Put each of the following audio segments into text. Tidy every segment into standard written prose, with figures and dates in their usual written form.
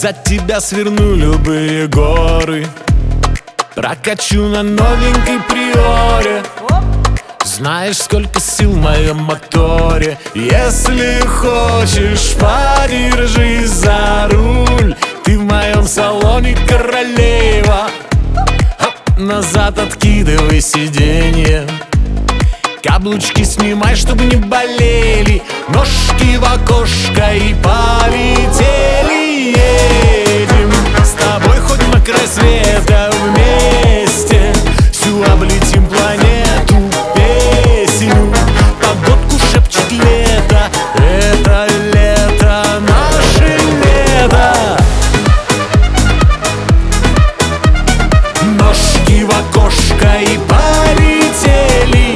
За тебя сверну любые горы, прокачу на новенькой приоре. Знаешь, сколько сил в моем моторе. Если хочешь, подержись за руль. Ты в моем салоне королева. Назад откидывай сиденье, каблучки снимай, чтобы не болели. Ножки в окошко и полетели. Едем с тобой хоть на край света вместе. Всю облетим планету песню. Погодку шепчет лето. Это лето, наше лето. Ножки в окошко и полетели.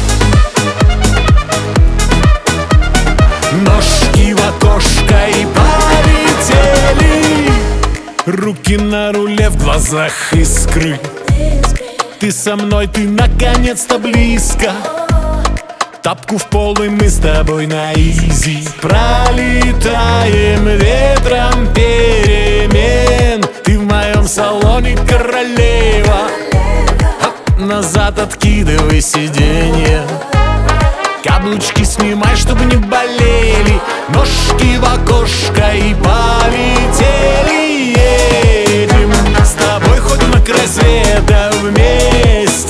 Ножки в окошко и полетели. Руки на руле, в глазах искры. Ты со мной, ты наконец-то близко. Тапку в пол, и мы с тобой на изи. Пролетаем ветром перемен. Ты в моем салоне королева. Назад откидывай сиденье, каблучки снимай, чтобы не болели. Ножки в окошко и полетели. Едем с тобой хоть на край света вместе.